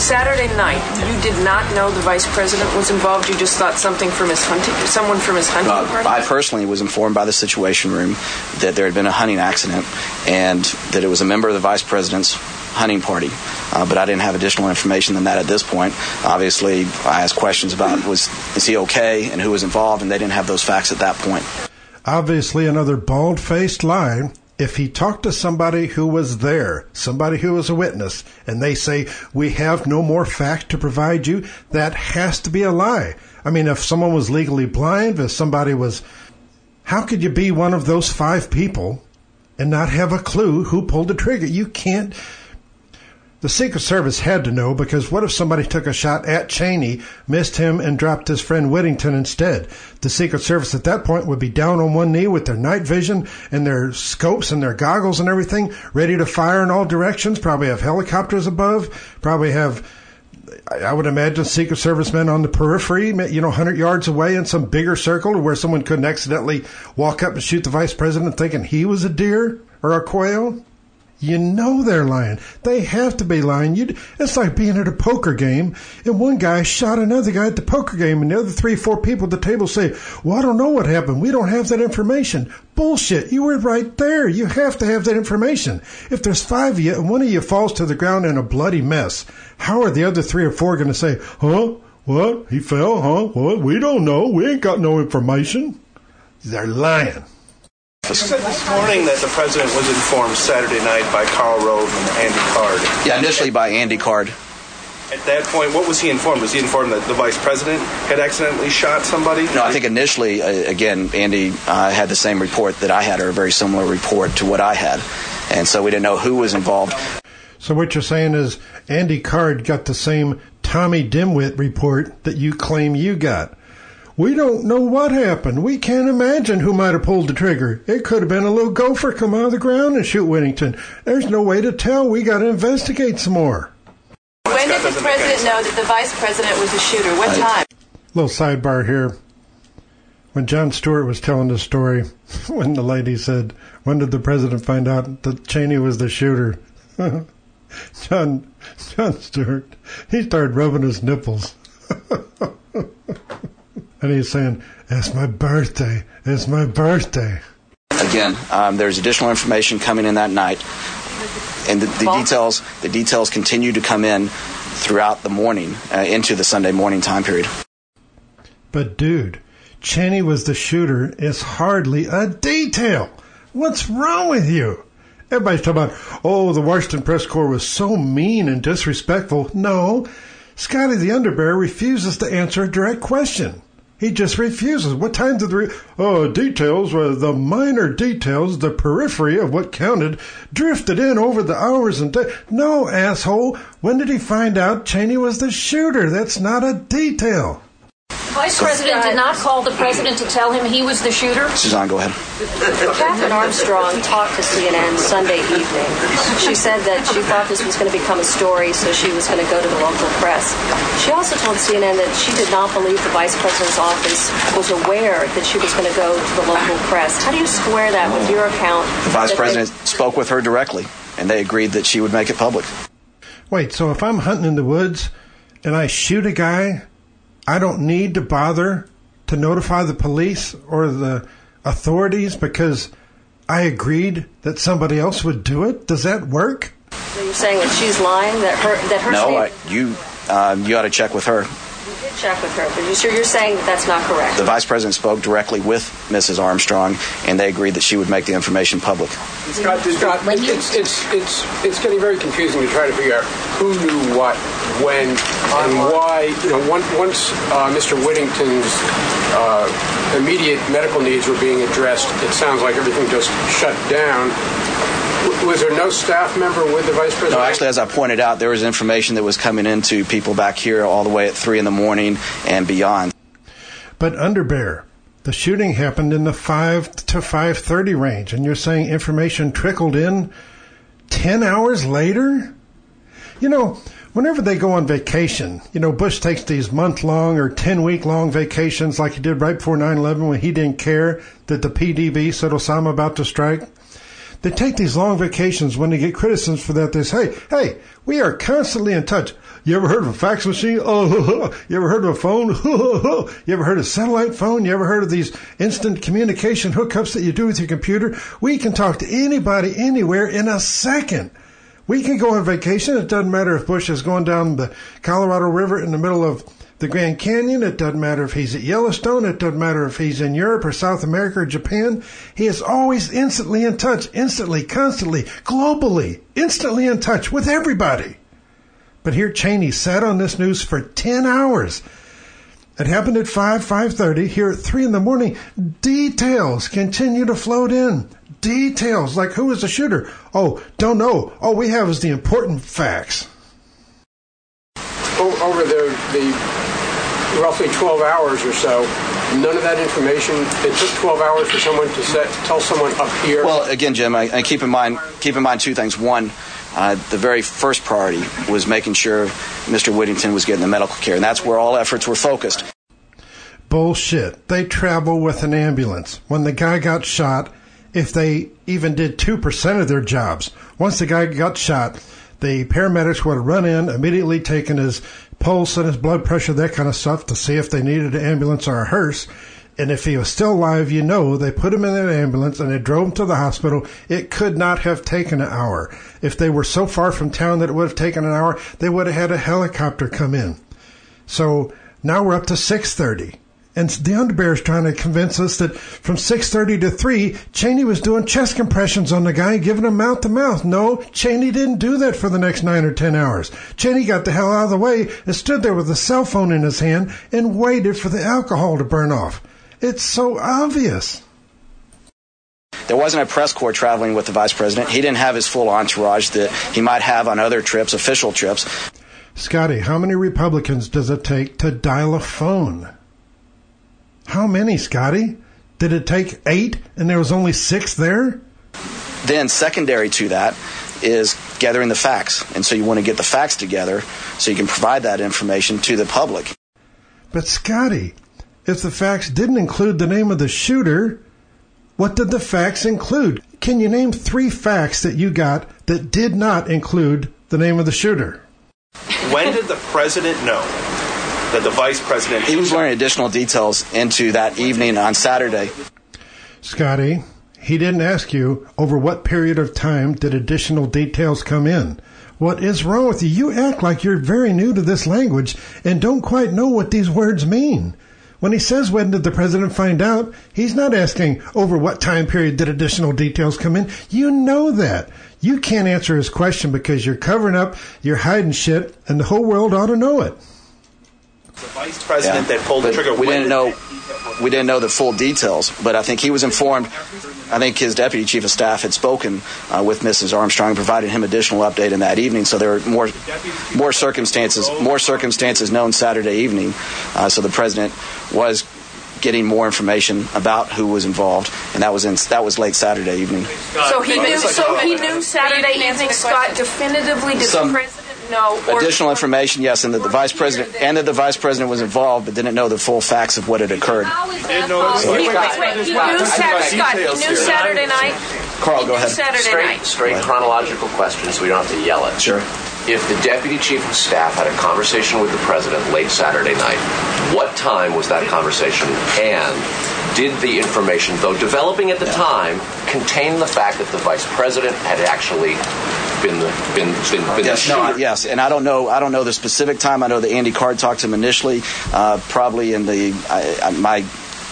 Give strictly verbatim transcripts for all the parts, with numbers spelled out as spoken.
Saturday night, you did not know the vice president was involved. You just thought something from his hunting, someone from his hunting uh, party? I personally was informed by the Situation Room that there had been a hunting accident and that it was a member of the vice president's hunting party. Uh, but I didn't have additional information than that at this point. Obviously, I asked questions about was is he okay and who was involved, and they didn't have those facts at that point. Obviously, another bald-faced lie. If he talked to somebody who was there, somebody who was a witness, and they say, we have no more fact to provide you, that has to be a lie. I mean, if someone was legally blind, if somebody was... How could you be one of those five people and not have a clue who pulled the trigger? You can't... The Secret Service had to know, because what if somebody took a shot at Cheney, missed him, and dropped his friend Whittington instead? The Secret Service at that point would be down on one knee with their night vision and their scopes and their goggles and everything, ready to fire in all directions, probably have helicopters above, probably have, I would imagine, Secret Service men on the periphery, you know, one hundred yards away in some bigger circle where someone couldn't accidentally walk up and shoot the vice president thinking he was a deer or a quail. You know they're lying. They have to be lying. You, it's like being at a poker game, and one guy shot another guy at the poker game, and the other three, four people at the table say, well, I don't know what happened. We don't have that information. Bullshit. You were right there. You have to have that information. If there's five of you, and one of you falls to the ground in a bloody mess, how are the other three or four going to say, huh? What? He fell? Huh? What? We don't know. We ain't got no information. They're lying. You said this morning that the president was informed Saturday night by Karl Rove and Andy Card. Yeah, initially by Andy Card. At that point, what was he informed? Was he informed that the vice president had accidentally shot somebody? No, I think initially, uh, again, Andy uh, had the same report that I had, or a very similar report to what I had. And so we didn't know who was involved. So what you're saying is Andy Card got the same Tommy Dimwit report that you claim you got. We don't know what happened. We can't imagine who might have pulled the trigger. It could have been a little gopher come out of the ground and shoot Whittington. There's no way to tell. We got to investigate some more. When did the president know that the vice president was the shooter? What time? Little sidebar here. When Jon Stewart was telling the story, when the lady said, when did the president find out that Cheney was the shooter? John, Jon Stewart, he started rubbing his nipples. And he's saying, it's my birthday. It's my birthday. Again, um, there's additional information coming in that night. And the, the details the details continue to come in throughout the morning, uh, into the Sunday morning time period. But, dude, Cheney was the shooter is hardly a detail. What's wrong with you? Everybody's talking about, oh, the Washington Press Corps was so mean and disrespectful. No, Scotty the Underbearer refuses to answer a direct question. He just refuses. What time did the... Re- oh, details, uh, the minor details, the periphery of what counted, drifted in over the hours and days. No, asshole. When did he find out Cheney was the shooter? That's not a detail. The vice president did not call the president to tell him he was the shooter? Suzanne, go ahead. Catherine Armstrong talked to C N N Sunday evening. She said that she thought this was going to become a story, so she was going to go to the local press. She also told C N N that she did not believe the vice president's office was aware that she was going to go to the local press. How do you square that with your account? The vice president they- spoke with her directly, and they agreed that she would make it public. Wait, so if I'm hunting in the woods and I shoot a guy, I don't need to bother to notify the police or the authorities because I agreed that somebody else would do it? Does that work? So you're saying that she's lying? That her that her No, statement- I, you um, you ought to check with her. You did check with her, but you're, sure you're saying that that's not correct? The vice president spoke directly with Missus Armstrong, and they agreed that she would make the information public. Scott, Scott it's, it's, it's, it's getting very confusing to try to figure out who knew what, when, and why. You know, once, once uh, Mister Whittington's uh, immediate medical needs were being addressed, it sounds like everything just shut down. Was there no staff member with the vice president? No, actually, as I pointed out, there was information that was coming into people back here all the way at three in the morning and beyond. But Underbear, the shooting happened in the five to five thirty range, and you're saying information trickled in ten hours later? You know, whenever they go on vacation, you know, Bush takes these month-long or ten-week-long vacations like he did right before nine eleven when he didn't care that the P D B said Osama about to strike. They take these long vacations. When they get criticisms for that, they say, hey, hey, we are constantly in touch. You ever heard of a fax machine? Oh, you ever heard of a phone? You ever heard of a satellite phone? You ever heard of these instant communication hookups that you do with your computer? We can talk to anybody, anywhere in a second. We can go on vacation. It doesn't matter if Bush is going down the Colorado River in the middle of the Grand Canyon. It doesn't matter if he's at Yellowstone. It doesn't matter if he's in Europe or South America or Japan. He is always instantly in touch, instantly, constantly, globally, instantly in touch with everybody. But here Cheney sat on this news for ten hours. It happened at five, five thirty. Here at three in the morning, details continue to float in. Details, like who was the shooter? Oh, don't know. All we have is the important facts. Over the, the roughly twelve hours or so, none of that information, it took twelve hours for someone to set, tell someone up here. Well, again, Jim, I, I keep in mind keep in mind two things. One, uh, the very first priority was making sure Mister Whittington was getting the medical care, and that's where all efforts were focused. Bullshit. They travel with an ambulance. When the guy got shot, if they even did two percent of their jobs, once the guy got shot, the paramedics would have run in, immediately taken his pulse and his blood pressure, that kind of stuff, to see if they needed an ambulance or a hearse. And if he was still alive, you know, they put him in an ambulance and they drove him to the hospital. It could not have taken an hour. If they were so far from town that it would have taken an hour, they would have had a helicopter come in. So now we're up to six thirty. And the underbear is trying to convince us that from six thirty to three, Cheney was doing chest compressions on the guy, giving him mouth to mouth. No, Cheney didn't do that for the next nine or ten hours. Cheney got the hell out of the way and stood there with a cell phone in his hand and waited for the alcohol to burn off. It's so obvious. There wasn't a press corps traveling with the vice president. He didn't have his full entourage that he might have on other trips, official trips. Scotty, how many Republicans does it take to dial a phone? How many, Scotty? Did it take eight and there was only six there? Then secondary to that is gathering the facts. And so you want to get the facts together so you can provide that information to the public. But Scotty, if the facts didn't include the name of the shooter, what did the facts include? Can you name three facts that you got that did not include the name of the shooter? When did the president know that the vice president... He was learning additional details into that evening on Saturday. Scotty, he didn't ask you over what period of time did additional details come in. What is wrong with you? You act like you're very new to this language and don't quite know what these words mean. When he says, when did the president find out, he's not asking over what time period did additional details come in. You know that. You can't answer his question because you're covering up, you're hiding shit, and the whole world ought to know it. The vice president yeah. that pulled the trigger. We didn't know. We didn't know the full details, but I think he was informed. I think his deputy chief of staff had spoken uh, with Missus Armstrong and provided him additional update in that evening. So there were more, more circumstances, more circumstances known Saturday evening. Uh, so the president was getting more information about who was involved, and that was in that was late Saturday evening. So he knew. So he knew Saturday evening, Scott, definitively. Did Some, the president? No, additional information, yes, and that the vice president and that the vice president was involved, but didn't know the full facts of what had occurred. So he, wait, wait, he knew Saturday, Scott, he knew Saturday night. Carl, go ahead. Saturday straight, night. straight chronological questions, so we don't have to yell it. Sure. If the deputy chief of staff had a conversation with the president late Saturday night, what time was that conversation? And did the information, though developing at the yeah. time, contain the fact that the vice president had actually been the been been, been yes, the no, yes, and I don't know I don't know the specific time. I know that Andy Card talked to him initially, uh, probably in the I, I, my.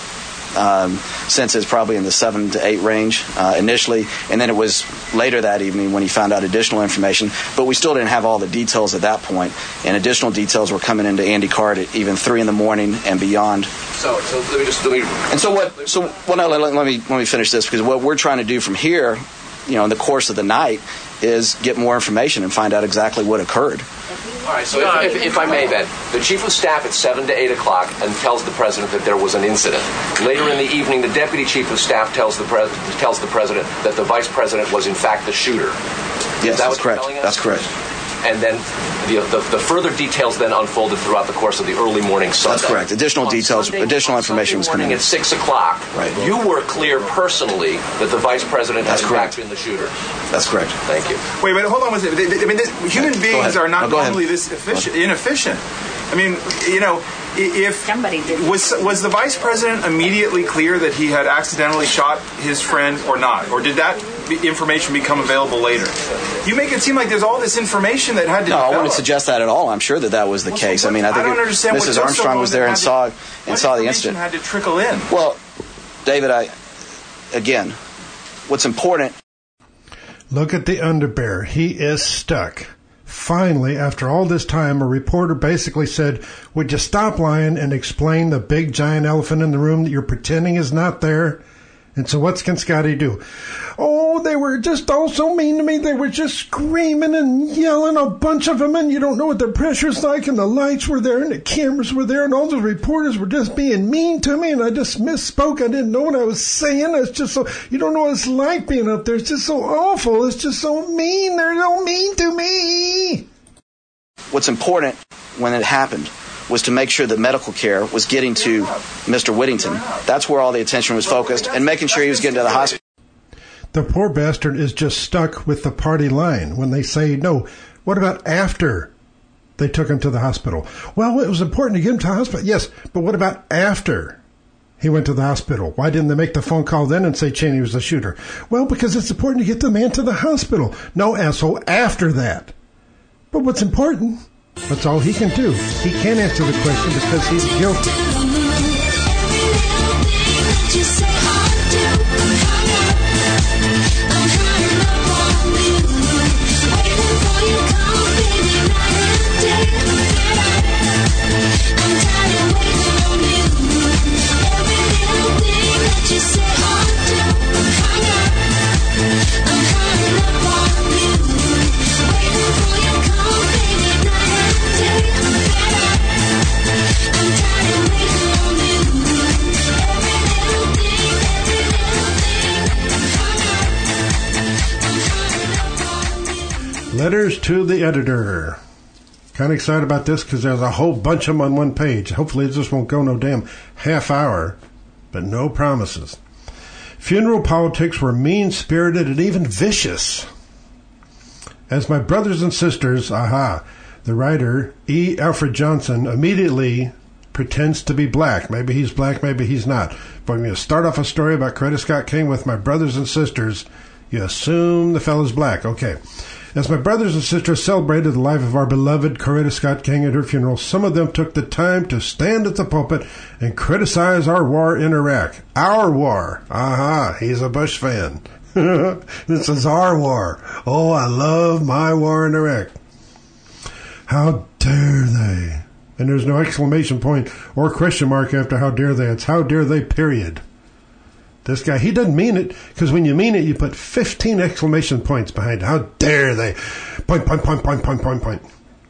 Um, sense is probably in the seven to eight range uh, initially, and then it was later that evening when he found out additional information. But we still didn't have all the details at that point, and additional details were coming into Andy Card at even three in the morning and beyond. So, so let me just let me. And so what? So well, no, let, let me let me finish this, because what we're trying to do from here, you know, in the course of the night, is get more information and find out exactly what occurred. All right, so if, if, if I may then, the chief of staff at seven to eight o'clock and tells the president that there was an incident. Later in the evening, the deputy chief of staff tells the pres- tells the president that the vice president was in fact the shooter. Yes, Is that that's correct. That's correct. and then the, the, the further details then unfolded throughout the course of the early morning Sunday. That's correct. Additional On details, Sunday, additional information was coming in. At six o'clock, right. You were clear personally that the vice president That's had in correct. fact been the shooter. That's correct. Thank you. Wait, but hold on one second. I mean, this, human Go beings ahead. are not No, go normally ahead. this efficient, inefficient. I mean, you know, if Somebody did. was was the vice president immediately clear that he had accidentally shot his friend or not, or did that information become available later? You make it seem like there's all this information that had to. No, develop. I wouldn't suggest that at all. I'm sure that that was the Well, case. so I mean, I think I don't it- understand Missus what took so Armstrong long was that there had and to- saw and what saw the information incident. had to trickle in. Well, David, I again, what's important. Look at the underbear. He is stuck. Finally, after all this time, a reporter basically said, would you stop lying and explain the big giant elephant in the room that you're pretending is not there? And so what's can Scotty do? Oh, they were just all so mean to me. They were just screaming and yelling, a bunch of them, and you don't know what the pressure's like, and the lights were there, and the cameras were there, and all the reporters were just being mean to me, and I just misspoke. I didn't know what I was saying. It's just so, you don't know what it's like being up there. It's just so awful. It's just so mean. They're so mean to me. What's important when it happened was to make sure that medical care was getting to Mister Whittington. That's where all the attention was focused, and making sure he was getting to the hospital. The poor bastard is just stuck with the party line when they say, no, what about after they took him to the hospital? Well, it was important to get him to the hospital. Yes, but what about after he went to the hospital? Why didn't they make the phone call then and say Cheney was the shooter? Well, because it's important to get the man to the hospital. No, asshole, after that. But what's important? That's all he can do. He can't answer the question because he's guilty. Letters to the editor. Kind of excited about this because there's a whole bunch of them on one page. Hopefully it just won't go no damn half hour, but no promises. Funeral politics were mean-spirited and even vicious. As my brothers and sisters, aha, the writer E. Alfred Johnson immediately pretends to be black. Maybe he's black, maybe he's not. But when you start off a story about Coretta Scott King with my brothers and sisters, you assume the fellow's black. Okay. As my brothers and sisters celebrated the life of our beloved Coretta Scott King at her funeral, some of them took the time to stand at the pulpit and criticize our war in Iraq. Our war. Aha, he's a Bush fan. This is our war. Oh, I love my war in Iraq. How dare they? And there's no exclamation point or question mark after how dare they. It's how dare they, period. This guy, he doesn't mean it, because when you mean it, you put fifteen exclamation points behind it. How dare they? Point, point, point, point, point, point, point.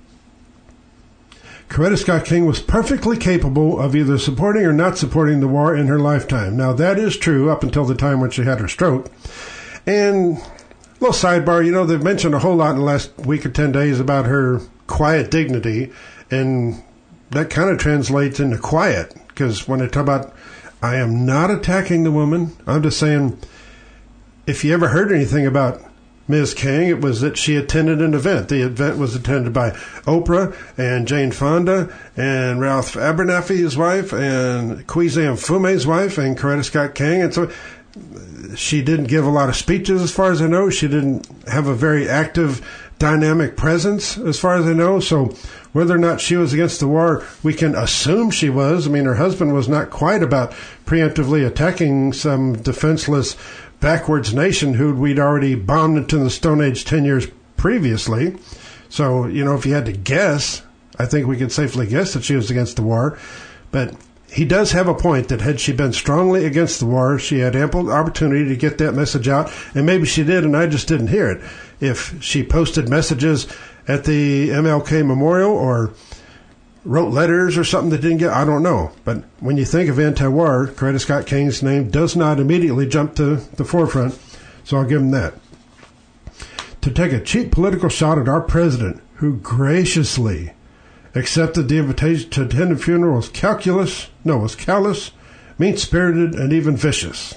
Coretta Scott King was perfectly capable of either supporting or not supporting the war in her lifetime. Now, that is true up until the time when she had her stroke. And, a little sidebar, you know, they've mentioned a whole lot in the last week or ten days about her quiet dignity, and that kind of translates into quiet, because when they talk about, I am not attacking the woman. I'm just saying, if you ever heard anything about Miz King, it was that she attended an event. The event was attended by Oprah and Jane Fonda and Ralph Abernathy's wife and Kweizam Fume's wife and Coretta Scott King. And so she didn't give a lot of speeches as far as I know. She didn't have a very active, dynamic presence as far as I know. So whether or not she was against the war, we can assume she was. I mean, her husband was not quite about preemptively attacking some defenseless, backwards nation who we'd already bombed into the Stone Age ten years previously. So, you know, if you had to guess, I think we could safely guess that she was against the war. But he does have a point that had she been strongly against the war, she had ample opportunity to get that message out. And maybe she did, and I just didn't hear it. If she posted messages at the M L K Memorial or wrote letters or something that didn't get, I don't know. But when you think of anti-war, Coretta Scott King's name does not immediately jump to the forefront, so I'll give him that. To take a cheap political shot at our president, who graciously accepted the invitation to attend the funeral was calculus, no, was callous, mean-spirited, and even vicious.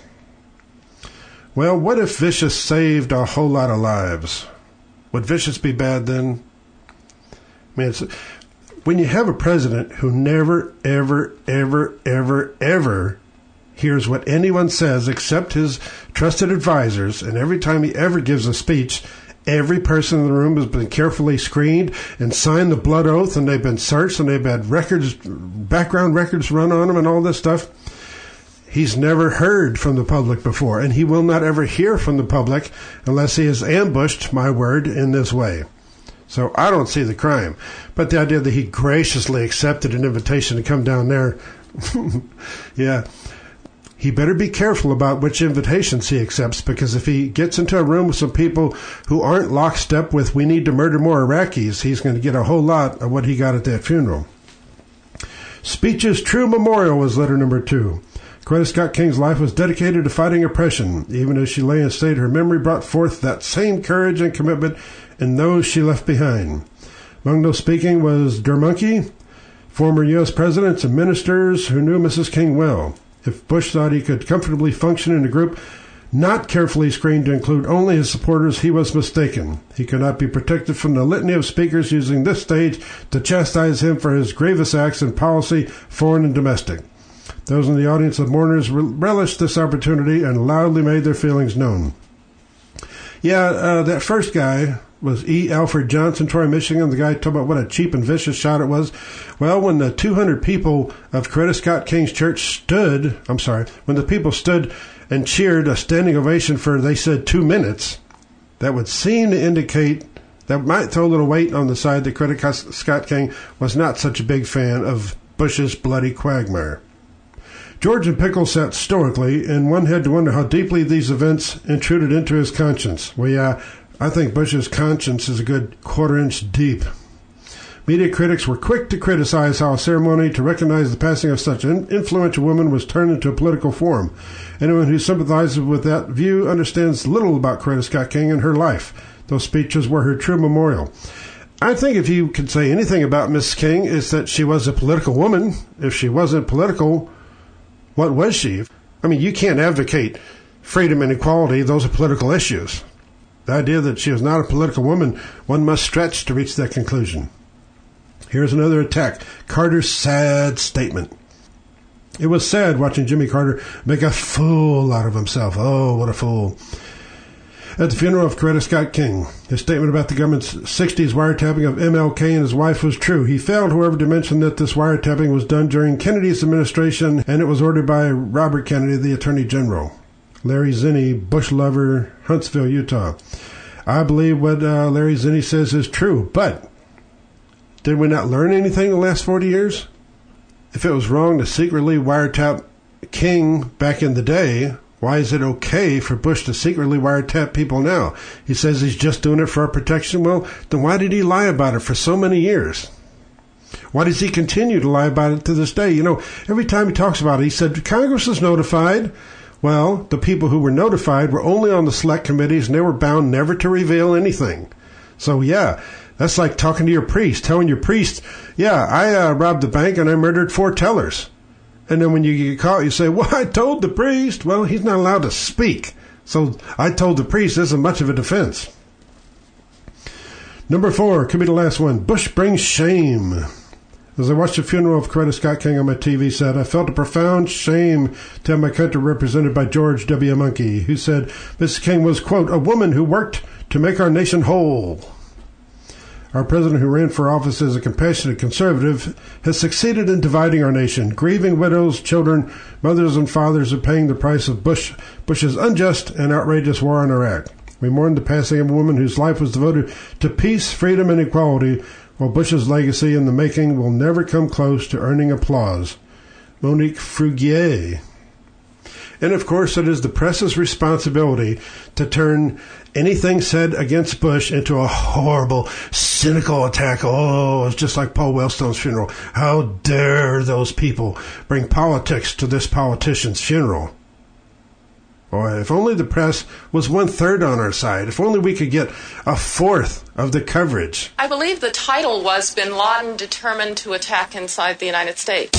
Well, what if vicious saved a whole lot of lives? Would vicious be bad then? I mean, it's, when you have a president who never, ever, ever, ever, ever hears what anyone says except his trusted advisors, and every time he ever gives a speech, every person in the room has been carefully screened and signed the blood oath, and they've been searched, and they've had records, background records run on them and all this stuff. He's never heard from the public before, and he will not ever hear from the public unless he has ambushed my word in this way. So I don't see the crime. But the idea that he graciously accepted an invitation to come down there, yeah, he better be careful about which invitations he accepts, because if he gets into a room with some people who aren't lockstep with we need to murder more Iraqis, he's going to get a whole lot of what he got at that funeral. Speech's true memorial was letter number two. Coretta Scott King's life was dedicated to fighting oppression. Even as she lay in state, her memory brought forth that same courage and commitment in those she left behind. Among those speaking was Dermunky, former U S presidents and ministers who knew Missus King well. If Bush thought he could comfortably function in a group not carefully screened to include only his supporters, he was mistaken. He could not be protected from the litany of speakers using this stage to chastise him for his grievous acts in policy, foreign and domestic. Those in the audience of mourners relished this opportunity and loudly made their feelings known. Yeah, uh, that first guy was E. Alfred Johnson, Troy, Michigan. The guy talked about what a cheap and vicious shot it was. Well, when the two hundred people of Coretta Scott King's church stood, I'm sorry, when the people stood and cheered a standing ovation for, they said, two minutes, that would seem to indicate, that might throw a little weight on the side that Coretta Scott King was not such a big fan of Bush's bloody quagmire. George and Pickle sat stoically, and one had to wonder how deeply these events intruded into his conscience. Well, yeah, I think Bush's conscience is a good quarter inch deep. Media critics were quick to criticize how a ceremony to recognize the passing of such an influential woman was turned into a political forum. Anyone who sympathizes with that view understands little about Coretta Scott King and her life. Those speeches were her true memorial. I think if you could say anything about Miss King, it's that she was a political woman. If she wasn't political, what was she? I mean, you can't advocate freedom and equality. Those are political issues. The idea that she was not a political woman, one must stretch to reach that conclusion. Here's another attack. Carter's sad statement. It was sad watching Jimmy Carter make a fool out of himself. Oh, what a fool. At the funeral of Coretta Scott King, his statement about the government's sixties wiretapping of M L K and his wife was true. He failed, however, to mention that this wiretapping was done during Kennedy's administration, and it was ordered by Robert Kennedy, the Attorney General. Larry Zinni, Bush lover, Huntsville, Utah. I believe what uh, Larry Zinni says is true, but did we not learn anything in the last forty years? If it was wrong to secretly wiretap King back in the day, why is it okay for Bush to secretly wiretap people now? He says he's just doing it for our protection. Well, then why did he lie about it for so many years? Why does he continue to lie about it to this day? You know, every time he talks about it, he said Congress was notified. Well, the people who were notified were only on the select committees, and they were bound never to reveal anything. So, yeah, that's like talking to your priest, telling your priest, yeah, I uh, robbed the bank and I murdered four tellers. And then when you get caught, you say, well, I told the priest. Well, he's not allowed to speak. So I told the priest isn't much of a defense. Number four, could be the last one. Bush brings shame. As I watched the funeral of Coretta Scott King on my T V set, I felt a profound shame to have my country represented by George W. Munky, who said Missus King was, quote, a woman who worked to make our nation whole. Our president, who ran for office as a compassionate conservative, has succeeded in dividing our nation. Grieving widows, children, mothers, and fathers are paying the price of Bush, Bush's unjust and outrageous war on Iraq. We mourn the passing of a woman whose life was devoted to peace, freedom, and equality, while Bush's legacy in the making will never come close to earning applause. Monique Frugier. And, of course, it is the press's responsibility to turn anything said against Bush into a horrible, cynical attack. Oh, it's just like Paul Wellstone's funeral. How dare those people bring politics to this politician's funeral? Or if only the press was one-third on our side. If only we could get a fourth of the coverage. I believe the title was Bin Laden Determined to Attack Inside the United States.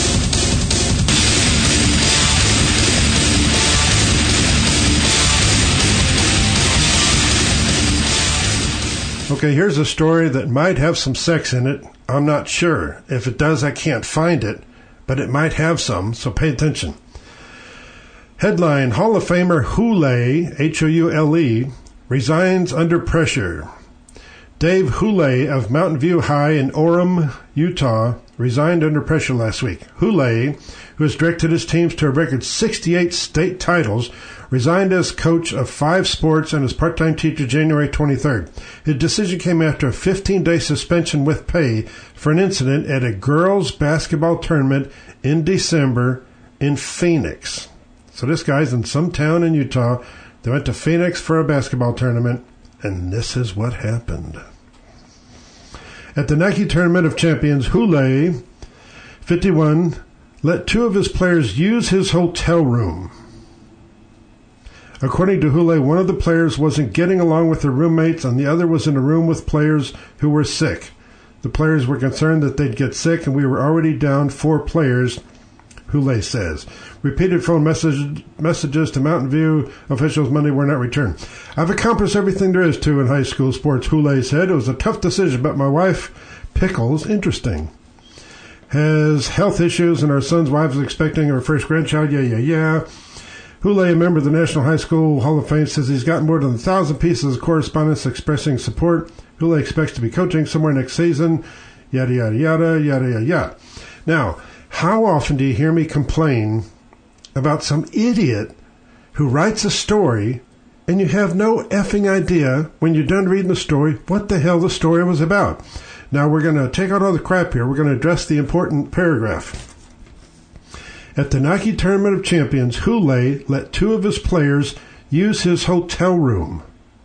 Okay, here's a story that might have some sex in it. I'm not sure. If it does, I can't find it, but it might have some, so pay attention. Headline, Hall of Famer Houle, H O U L E, resigns under pressure. Dave Houle of Mountain View High in Orem, Utah, resigned under pressure last week. Houle, who has directed his teams to a record sixty-eight state titles, resigned as coach of five sports and as part-time teacher January twenty-third. His decision came after a fifteen-day suspension with pay for an incident at a girls' basketball tournament in December in Phoenix. So this guy's in some town in Utah. They went to Phoenix for a basketball tournament, and this is what happened. At the Nike Tournament of Champions, Houle, fifty-one, let two of his players use his hotel room. According to Houle, one of the players wasn't getting along with their roommates, and the other was in a room with players who were sick. The players were concerned that they'd get sick, and we were already down four players, Houle says. Repeated phone message, messages to Mountain View officials Monday were not returned. I've accomplished everything there is to in high school sports, Houle said. It was a tough decision, but my wife, Pickles, interesting, has health issues, and our son's wife is expecting her first grandchild. Yeah, yeah, yeah. Houle, a member of the National High School Hall of Fame, says he's gotten more than a thousand pieces of correspondence expressing support. Houle expects to be coaching somewhere next season. Yada, yada, yada, yada, yada, yada. Now, how often do you hear me complain about some idiot who writes a story and you have no effing idea when you're done reading the story what the hell the story was about? Now, we're going to take out all the crap here. We're going to address the important paragraph. At the Nike Tournament of Champions, Houle let two of his players use his hotel room.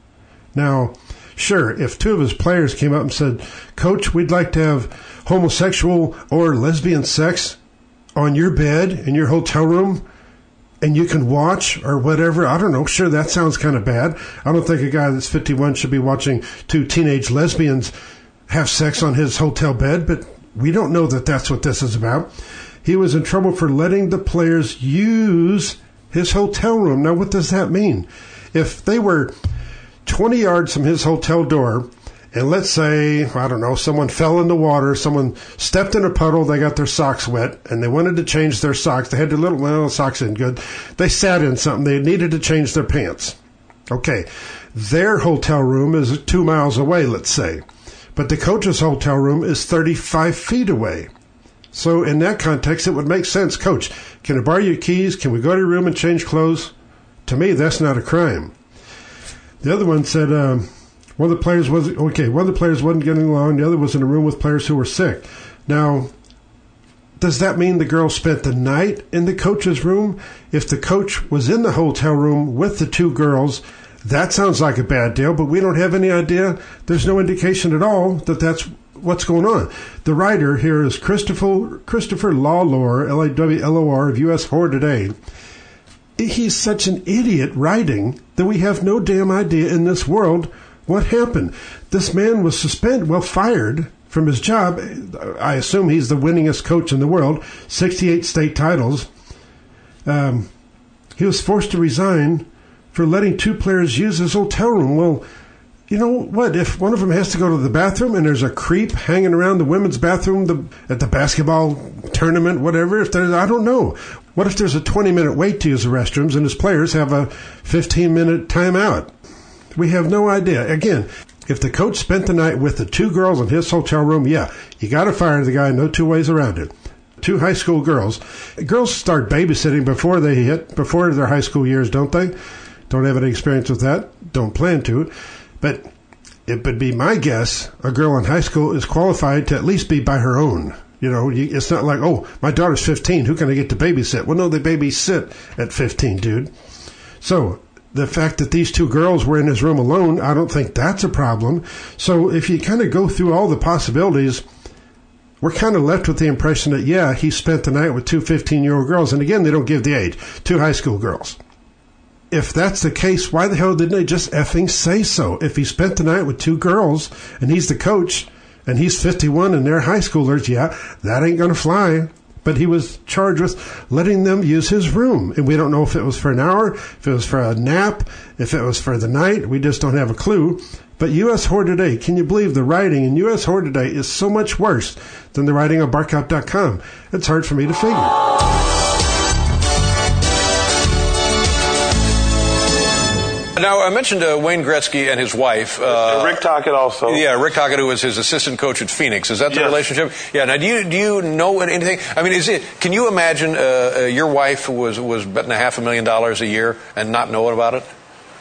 Now, sure, if two of his players came up and said, Coach, we'd like to have homosexual or lesbian sex on your bed in your hotel room, and you can watch or whatever, I don't know, sure, that sounds kind of bad. I don't think a guy that's fifty-one should be watching two teenage lesbians have sex on his hotel bed, but we don't know that that's what this is about. He was in trouble for letting the players use his hotel room. Now, what does that mean? If they were twenty yards from his hotel door, and let's say, I don't know, someone fell in the water, someone stepped in a puddle, they got their socks wet, and they wanted to change their socks. They had their little, well, socks in good. They sat in something. They needed to change their pants. Okay, their hotel room is two miles away, let's say. But the coach's hotel room is thirty-five feet away. So in that context, it would make sense. Coach, can I borrow your keys? Can we go to your room and change clothes? To me, that's not a crime. The other one said, um, one of the players was okay. One of the players wasn't getting along. The other was in a room with players who were sick. Now, does that mean the girl spent the night in the coach's room? If the coach was in the hotel room with the two girls, that sounds like a bad deal, but we don't have any idea. There's no indication at all that that's what's going on. The writer here is Christopher Christopher Lawlor, L A W L O R, of U S Horror Today. He's such an idiot writing that we have no damn idea in this world what happened. This man was suspended, well, fired from his job. I assume he's the winningest coach in the world, sixty-eight state titles. Um, he was forced to resign for letting two players use his hotel room. Well, you know what? If one of them has to go to the bathroom and there's a creep hanging around the women's bathroom the, at the basketball tournament, whatever, if there's, I don't know. What if there's a twenty-minute wait to use the restrooms and his players have a fifteen-minute timeout? We have no idea. Again, if the coach spent the night with the two girls in his hotel room, yeah, you got to fire the guy. No two ways around it. Two high school girls. Girls start babysitting before they hit, before their high school years, don't they? Don't have any experience with that. Don't plan to. But it would be my guess a girl in high school is qualified to at least be by her own. You know, you, it's not like, oh, my daughter's fifteen. Who can I get to babysit? Well, no, they babysit at fifteen, dude. So the fact that these two girls were in his room alone, I don't think that's a problem. So if you kind of go through all the possibilities, we're kind of left with the impression that, yeah, he spent the night with two fifteen-year-old girls. And again, they don't give the age. Two high school girls. if that's the case, why the hell didn't they just effing say so? If he spent the night with two girls and he's the coach and he's fifty-one and they're high schoolers, yeah, that ain't going to fly. But he was charged with letting them use his room. And we don't know if it was for an hour, if it was for a nap, if it was for the night. We just don't have a clue. But U S Horror Today, can you believe the writing in U S Horror Today is so much worse than the writing on Barkout dot com? It's hard for me to figure. Now, I mentioned uh, Wayne Gretzky and his wife. Uh, Rick Tocchet also. Yeah, Rick Tocchet, who was his assistant coach at Phoenix. Is that the yes. relationship? Yeah. Now, do you do you know anything? I mean, is it? Can you imagine uh, uh, your wife was was betting a half a million dollars a year and not knowing about it?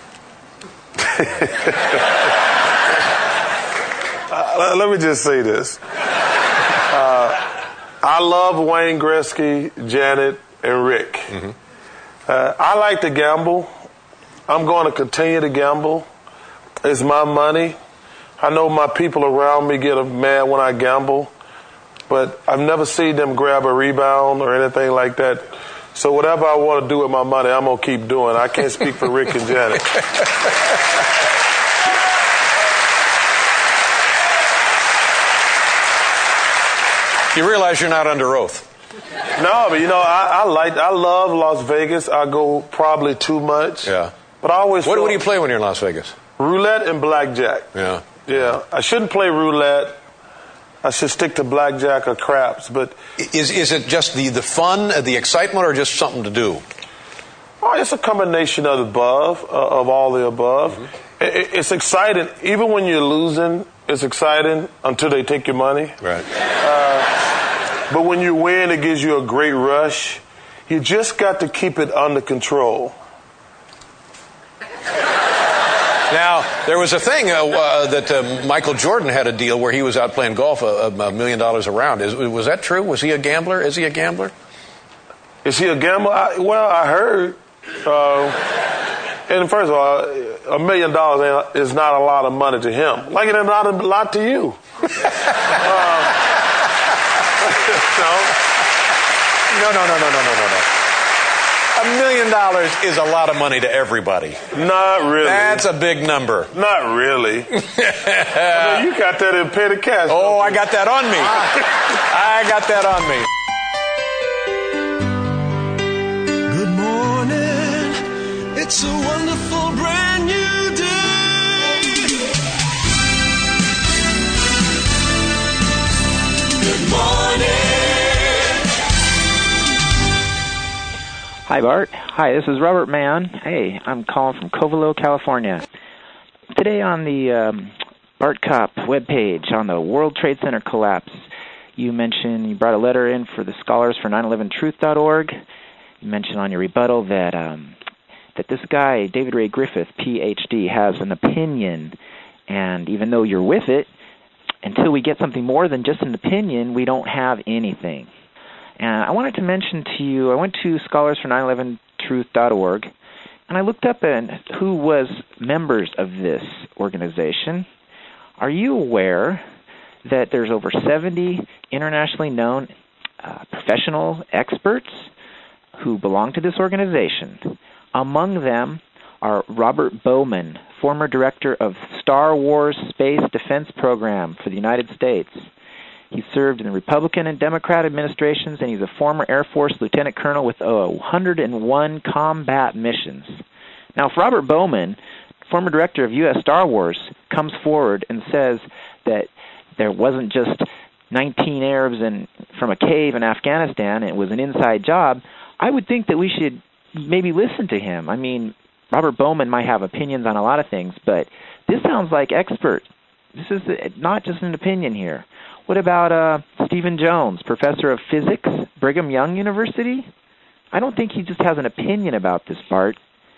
uh, let me just say this. Uh, I love Wayne Gretzky, Janet, and Rick. Mm-hmm. Uh, I like to gamble. I'm going to continue to gamble. It's my money. I know my people around me get mad when I gamble, but I've never seen them grab a rebound or anything like that. So whatever I want to do with my money, I'm going to keep doing. I can't speak for Rick and Janet. You realize you're not under oath. No, but you know, I, I like, I love Las Vegas. I go probably too much. Yeah. But I always. What, what do you play when you're in Las Vegas? Roulette and blackjack. Yeah. Yeah. I shouldn't play roulette. I should stick to blackjack or craps. But is is it just the, the fun, the excitement, or just something to do? Oh, it's a combination of the above, uh, of all the above. Mm-hmm. It, it's exciting, even when you're losing. It's exciting until they take your money. Right. Uh, but when you win, it gives you a great rush. You just got to keep it under control. Now, there was a thing uh, uh, that uh, Michael Jordan had a deal where he was out playing golf a, a million dollars a round. Is, was that true? Was he a gambler? Is he a gambler? Is he a gambler? I, well, I heard. Uh, and first of all, a million dollars is not a lot of money to him. Like it is not a lot to you. uh, no, no, no, no, no, no, no, no. A million dollars is a lot of money to everybody. Not really. That's a big number. Not really. I mean, you got that in petty cash. Oh, I got that on me. I got that on me. Good morning. It's a wonderful brand new day. Good morning. Hi, Bart. Hi, this is Robert Mann. Hey, I'm calling from Covelo, California. Today on the um, Bart Kopp webpage on the World Trade Center collapse, you mentioned you brought a letter in for the Scholars for nine eleven truth dot org. You mentioned on your rebuttal that um, that this guy, David Ray Griffith, P H D, has an opinion, and even though you're with it, until we get something more than just an opinion, we don't have anything. And I wanted to mention to you, I went to Scholars for nine eleven truth dot org, and I looked up at who was members of this organization. Are you aware that there's over seventy internationally known uh, professional experts who belong to this organization? Among them are Robert Bowman, former director of Star Wars Space Defense Program for the United States. He served in the Republican and Democrat administrations, and he's a former Air Force lieutenant colonel with uh, one hundred one combat missions. Now, if Robert Bowman, former director of U S Star Wars, comes forward and says that there wasn't just nineteen Arabs in, from a cave in Afghanistan, it was an inside job, I would think that we should maybe listen to him. I mean, Robert Bowman might have opinions on a lot of things, but this sounds like expert. This is not just an opinion here. What about uh, Stephen Jones, professor of physics, Brigham Young University? I don't think he just has an opinion about this, Bart.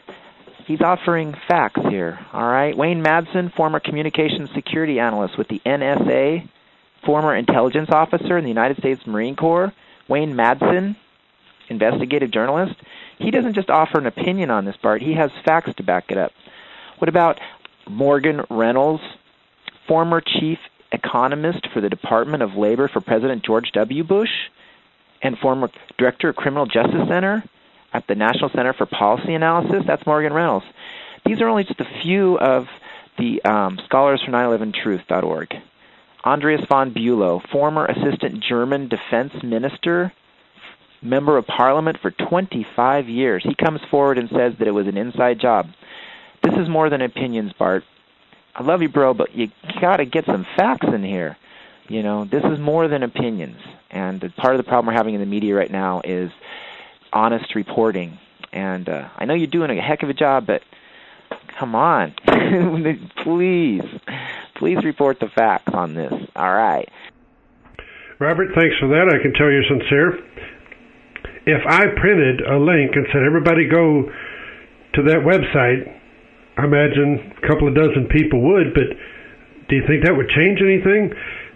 He's offering facts here, all right? Wayne Madsen, former communications security analyst with the N S A, former intelligence officer in the United States Marine Corps. Wayne Madsen, investigative journalist. He doesn't just offer an opinion on this, Bart. He has facts to back it up. What about Morgan Reynolds, former chief economist for the Department of Labor for President George W. Bush and former director of Criminal Justice Center? at the National Center for Policy Analysis. That's Morgan Reynolds. These are only just a few of the um, scholars from nine eleven truth dot org. Andreas von Bülow, former assistant German defense minister, member of parliament for twenty-five years. He comes forward and says that it was an inside job. This is more than opinions, Bart. I love you, bro, but you got to get some facts in here. You know, this is more than opinions. And part of the problem we're having in the media right now is honest reporting. And uh, I know you're doing a heck of a job, but come on. Please. Please report the facts on this. All right. Robert, thanks for that. I can tell you're sincere. If I printed a link and said, everybody go to that website, I imagine a couple of dozen people would, but do you think that would change anything?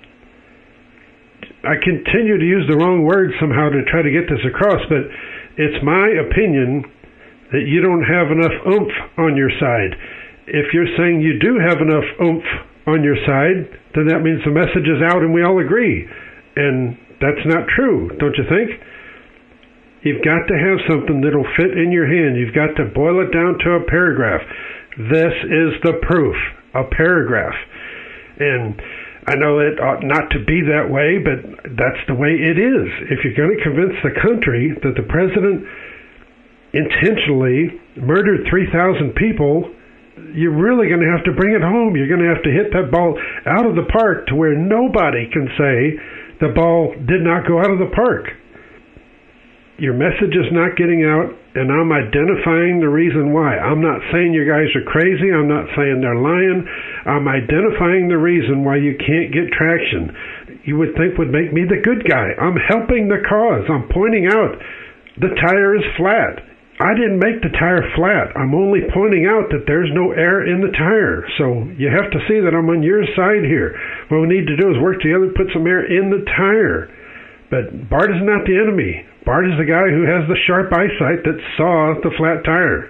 I continue to use the wrong words somehow to try to get this across, but it's my opinion that you don't have enough oomph on your side. If you're saying you do have enough oomph on your side, then that means the message is out and we all agree. And that's not true, don't you think? You've got to have something that'll fit in your hand. You've got to boil it down to a paragraph. This is the proof, a paragraph. And I know it ought not to be that way, but that's the way it is. If you're going to convince the country that the president intentionally murdered three thousand people, you're really going to have to bring it home. You're going to have to hit that ball out of the park to where nobody can say the ball did not go out of the park. Your message is not getting out, and I'm identifying the reason why. I'm not saying you guys are crazy. I'm not saying they're lying. I'm identifying the reason why you can't get traction. You would think would make me the good guy. I'm helping the cause. I'm pointing out the tire is flat. I didn't make the tire flat. I'm only pointing out that there's no air in the tire. So you have to see that I'm on your side here. What we need to do is work together, put some air in the tire. But Bart is not the enemy. Bart is the guy who has the sharp eyesight that saw the flat tire.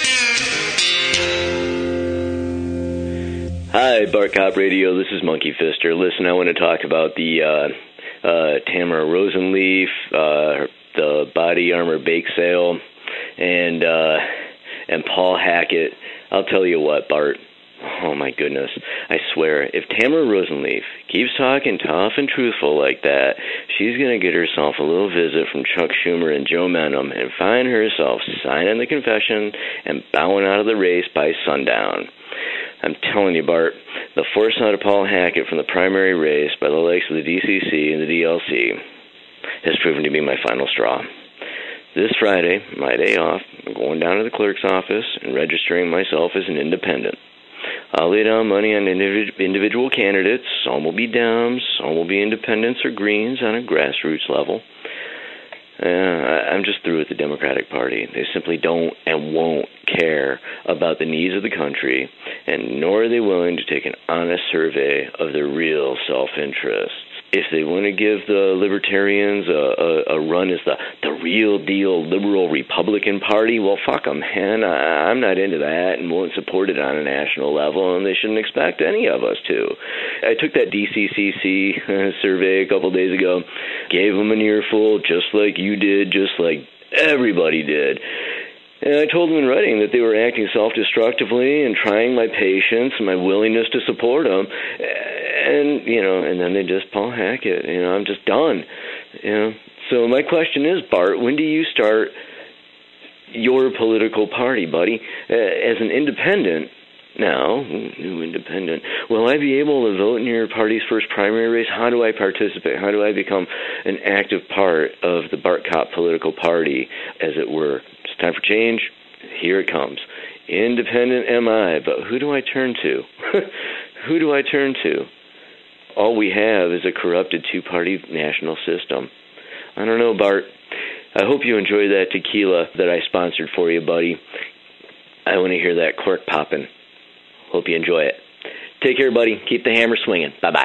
Hi, Bart Cop Radio. This is Monkey Fister. Listen, I want to talk about the uh, uh, Tamara Rosenleaf, uh, the body armor bake sale, and uh, and Paul Hackett. I'll tell you what, Bart. Oh, my goodness. I swear, if Tamara Rosenleaf keeps talking tough and truthful like that, she's going to get herself a little visit from Chuck Schumer and Joe Menum and find herself signing the confession and bowing out of the race by sundown. I'm telling you, Bart, the force out of Paul Hackett from the primary race by the likes of the D C C and the D L C has proven to be my final straw. This Friday, my day off, I'm going down to the clerk's office and registering myself as an independent. I'll lay down money on individual candidates. Some will be Dems, some will be independents or Greens on a grassroots level. Uh, I'm just through with the Democratic Party. They simply don't and won't care about the needs of the country, and nor are they willing to take an honest survey of their real self-interest. If they want to give the Libertarians a, a, a run as the, the real deal liberal Republican Party, well, fuck them, man. I, I'm not into that and won't support it on a national level, and they shouldn't expect any of us to. I took that D C C C survey a couple days ago, gave them an earful, just like you did, just like everybody did. And I told them in writing that they were acting self-destructively and trying my patience and my willingness to support them. And, you know, and then they just Paul Hackett. You know, I'm just done. You know. So my question is, Bart, when do you start your political party, buddy? Uh, as an independent now, new independent, will I be able to vote in your party's first primary race? How do I participate? How do I become an active part of the Bart Cop political party, as it were? Time for change. Here it comes. Independent am I, but who do I turn to? Who do I turn to? All we have is a corrupted two-party national system. I don't know, Bart. I hope you enjoy that tequila that I sponsored for you, buddy. I want to hear that cork popping. Hope you enjoy it. Take care, buddy. Keep the hammer swinging. Bye-bye.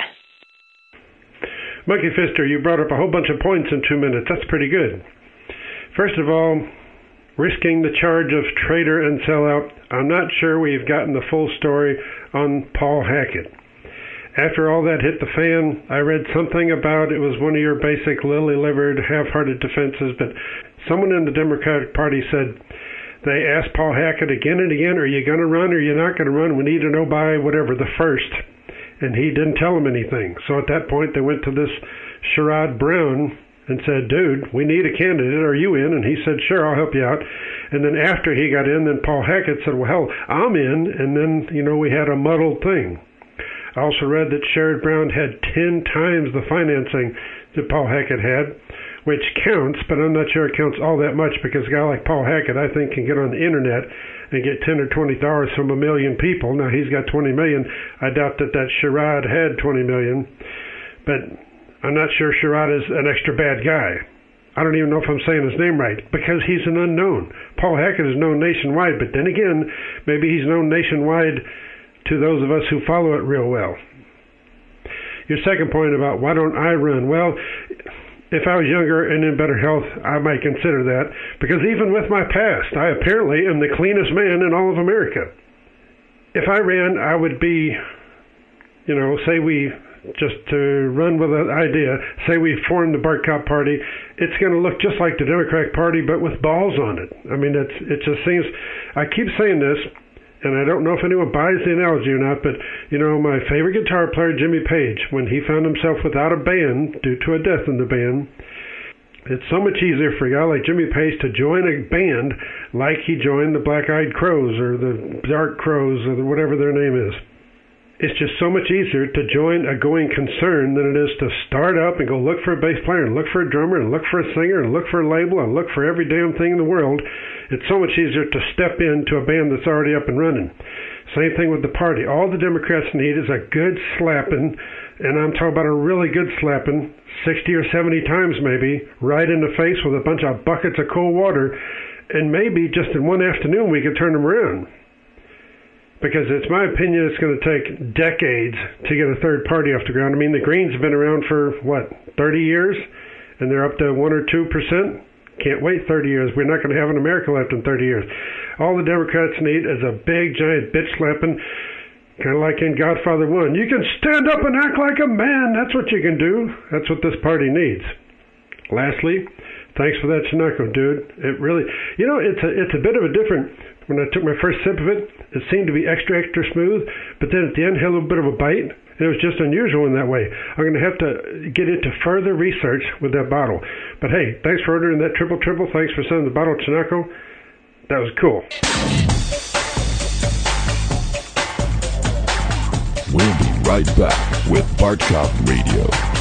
Monkey Fister, you brought up a whole bunch of points in two minutes. That's pretty good. First of all, risking the charge of traitor and sellout, I'm not sure we've gotten the full story on Paul Hackett. After all that hit the fan, I read something about it was one of your basic lily-livered, half-hearted defenses, but someone in the Democratic Party said they asked Paul Hackett again and again, are you going to run or are you not going to run? We need to know by whatever, the first. And he didn't tell them anything. So at that point, they went to this Sherrod Brown and said, dude, we need a candidate. Are you in? And he said, sure, I'll help you out. And then after he got in, then Paul Hackett said, well, hell, I'm in. And then, you know, we had a muddled thing. I also read that Sherrod Brown had ten times the financing that Paul Hackett had, which counts, but I'm not sure it counts all that much because a guy like Paul Hackett, I think, can get on the internet and get ten or twenty dollars from a million people. Now, he's got twenty million. I doubt that that Sherrod had twenty million. But I'm not sure Sherrod is an extra bad guy. I don't even know if I'm saying his name right, because he's an unknown. Paul Hackett is known nationwide, but then again, maybe he's known nationwide to those of us who follow it real well. Your second point about why don't I run? Well, if I was younger and in better health, I might consider that, because even with my past, I apparently am the cleanest man in all of America. If I ran, I would be, you know, say we, just to run with an idea, say we form the Bart Kopp Party, it's going to look just like the Democratic Party, but with balls on it. I mean, it's, it just seems, I keep saying this, and I don't know if anyone buys the analogy or not, but, you know, my favorite guitar player, Jimmy Page, when he found himself without a band due to a death in the band, it's so much easier for a guy like Jimmy Page to join a band like he joined the Black Eyed Crows or the Dark Crows or the, whatever their name is. It's just so much easier to join a going concern than it is to start up and go look for a bass player and look for a drummer and look for a singer and look for a label and look for every damn thing in the world. It's so much easier to step into a band that's already up and running. Same thing with the party. All the Democrats need is a good slapping, and I'm talking about a really good slapping, sixty or seventy times maybe, right in the face with a bunch of buckets of cold water, and maybe just in one afternoon we could turn them around. Because it's my opinion it's going to take decades to get a third party off the ground. I mean, the Greens have been around for, what, thirty years? And they're up to one or two percent? Can't wait thirty years. We're not going to have an America left in thirty years. All the Democrats need is a big, giant bitch-slapping, kind of like in Godfather one. You can stand up and act like a man. That's what you can do. That's what this party needs. Lastly, thanks for that Chinook, dude. It really, you know, it's a, it's a bit of a different... When I took my first sip of it, it seemed to be extra, extra smooth, but then at the end had a little bit of a bite. It was just unusual in that way. I'm going to have to get into further research with that bottle. But hey, thanks for ordering that triple triple. Thanks for sending the bottle of Chinook. That was cool. We'll be right back with Bart Kopp Radio.